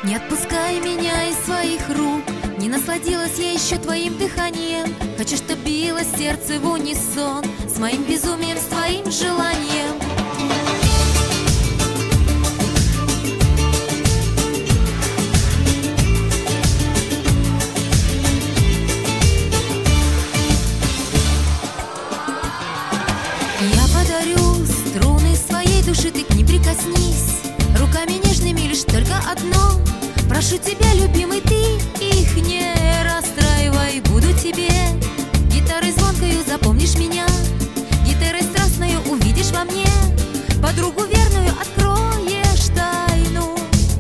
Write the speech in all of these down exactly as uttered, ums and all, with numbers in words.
Не отпускай меня из своих рук, не насладилась я еще твоим дыханием. Хочу, чтоб билось сердце в унисон с моим безумием, с твоим желанием. Я подарю струны своей души, ты к ним прикоснись. Руками нежными лишь только одно. Прошу тебя, любимый, ты их не расстраивай. Буду тебе гитарой звонкою, запомнишь меня. Гитарой страстную увидишь во мне. Подругу верную откроешь тайну.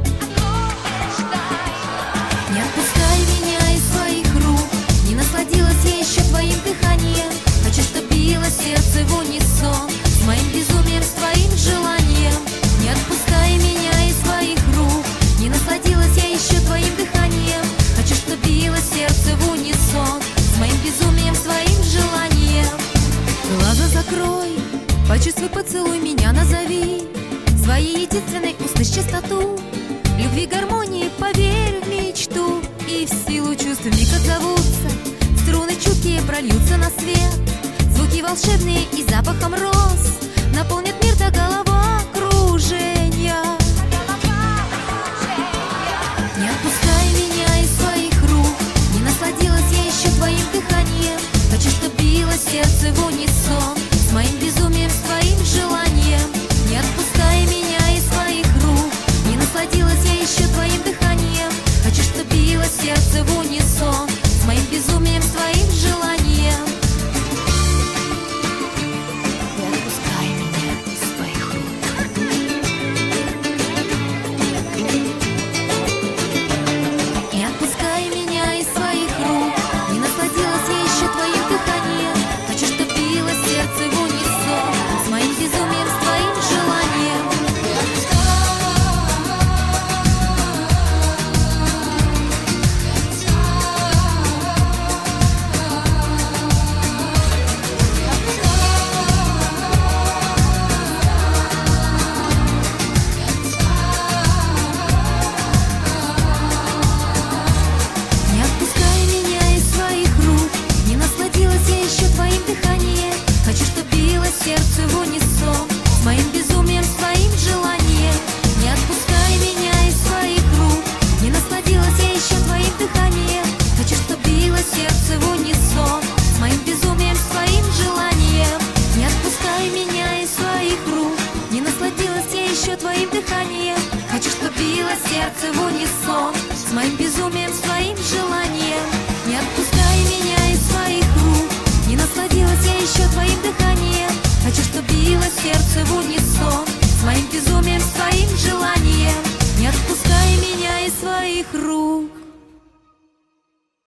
Не отпускай меня из своих рук, не насладилась я еще твоим дыханием. Хочу, чтоб билось сердце в унисон с моим безумием, с твоим желанием. Не отпускай меня из своих рук, не насладилась я еще твоим дыханием. Хочу, чтоб билось сердце в унисон с моим безумием, с твоим желанием. Глаза закрой, почувствуй поцелуй, меня назови своей единственной устной чистоту. Любви, гармонии, поверь в мечту. И в силу чувств вмиг отзовутся струны чуткие, прольются на свет. Звуки волшебные и запахом роз наполнят мир до головокружения. Не отпускай меня из своих рук, не насладилась я еще твоим дыханием. Хочу, чтоб билось сердце в унисон с моим безумием, с твоим желанием. Не отпускай меня из своих рук, не насладилась я еще твоим дыханием. Хочу, чтоб билось сердце в унисон с моим безумием, с твоим желанием. Не отпускай меня из своих рук. Не отпускай меня из своих рук, не насладилась я еще твоим дыханием. Хочу, чтоб билось сердце в унисон с моим безумием, с твоим желанием. Не отпускай меня из своих рук, не насладилась я еще твоим дыханием. Хочу, чтоб билось сердце в унисон с моим безумием, с твоим желанием. Не отпускай меня из своих рук, не насладилась я еще твоим дыханием. Хочу, чтоб билось сердце в унисон с моим безумием, с твоим желанием. Не отпускай меня из своих рук, не насладилась я еще твоим дыханием. Хочу, чтоб билось сердце в унисон с моим безумием, с твоим желанием. Не отпускай меня из своих рук, не насладилась я еще твоим дыханием. Хочу, чтоб билось сердце в унисон с моим безумием,